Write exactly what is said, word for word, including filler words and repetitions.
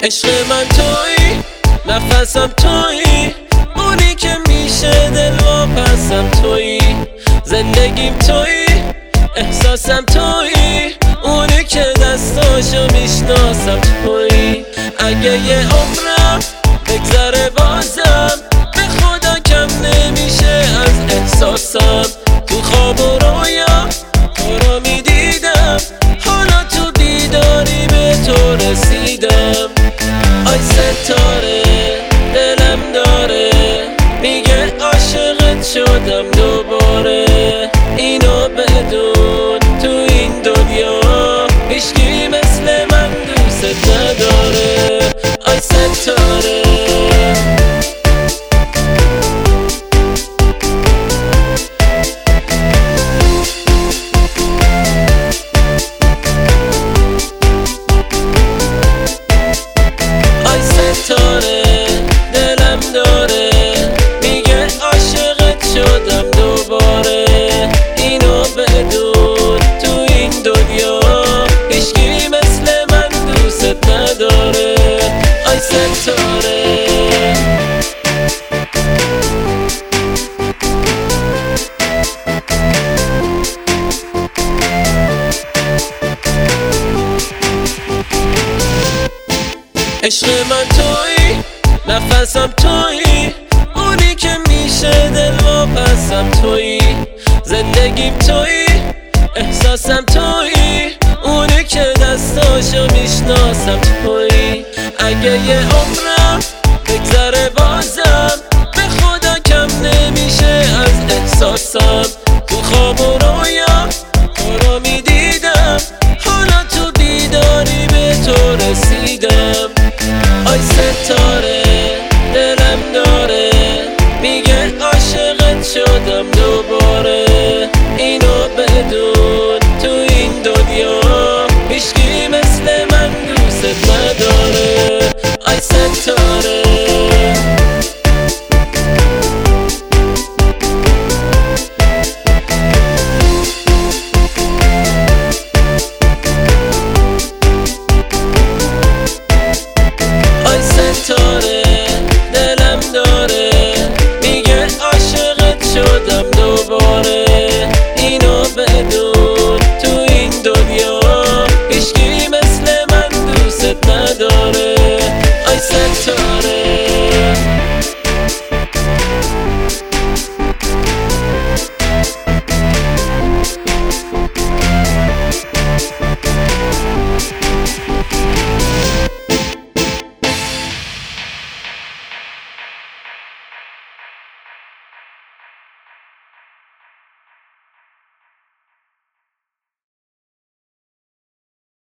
عشق من تویی، نفسم تویی، اونی که میشه دل واپسم تویی، زندگیم تویی، احساسم تویی، اونی که دستاشو میشناسم تویی. اگه یه عمرم بگذره بازم به خدا کم نمیشه از احساسم. تو خواب و رویا تو رو میدیدم، حالا تو بیداری به تو رسیدم. آی ستاره دلم داره میگه عاشقت شدم دوباره، اینو بدون تو این دنیا هیچکی مثل من دوست نداره. آی ستاره ستاره دلم داره میگه عاشقت شدم دوباره، اینو بدون تو این دنیا هیچکی مثل من دوست نداره. آی ستاره عشق من تویی، نفسم تویی، اونی که میشه دل واپسم تویی، زندگیم تویی، احساسم تویی، اونی که دستاشو میشناسم تویی. اگه یه عمرم بگذره بازم به خدا کم نمیشه از احساسم. تو خواب و رویا تو رو میدیدم، حالا تو بیداری به تو رسیدم. آی ستاره دلم داره میگه عاشقت شدم دوباره، اینو بدون تو این دنیا هیچکی مثل من دوست نداره. آی ستاره